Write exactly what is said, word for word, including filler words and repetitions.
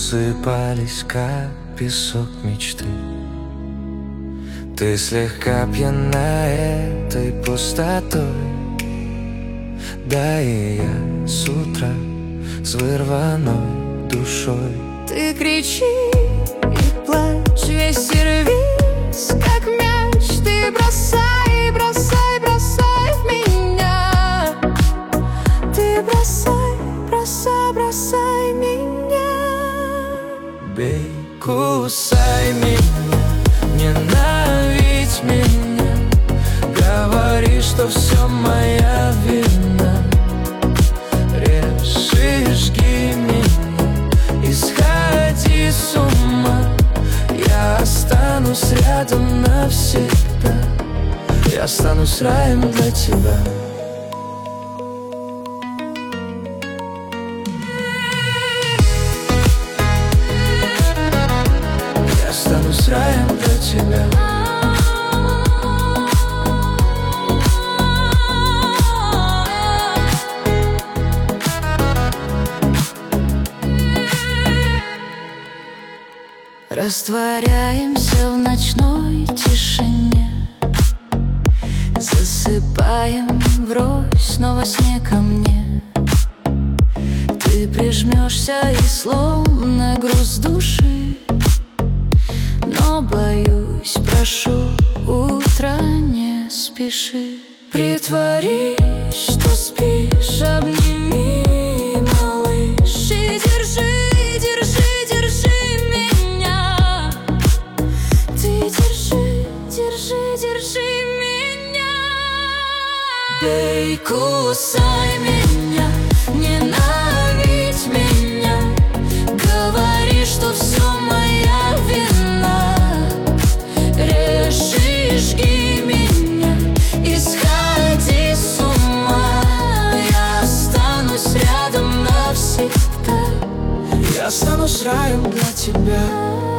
Рассыпались, как песок мечты. Ты слегка пьяна этой пустотой. Да и я с утра с вырванной душой. Ты кричи и плачь, весь и рвись, как мяч. Ты бросай, бросай, бросай в меня. Ты бросай, бросай, бросай меня. Бей, кусай меня, ненавидь меня. Говори, что все моя вина. Режь и жги меня и сходи с ума. Я останусь рядом навсегда. Я останусь раем для тебя. Я останусь раем для тебя. Растворяемся в ночной тишине, засыпаем врозь, снова сне ко мне. Ты прижмешься и словно груз души, но боюсь, прошу, утро не спеши. Притворись, что спишь, обними, малыш, и держи, держи, держи меня. Ты держи, держи, держи меня. Бей, кусай меня, ненавидь меня. Говори, что все моя вина. Режь и жги меня и сходи с ума. Я останусь рядом навсегда. Я останусь раем для тебя.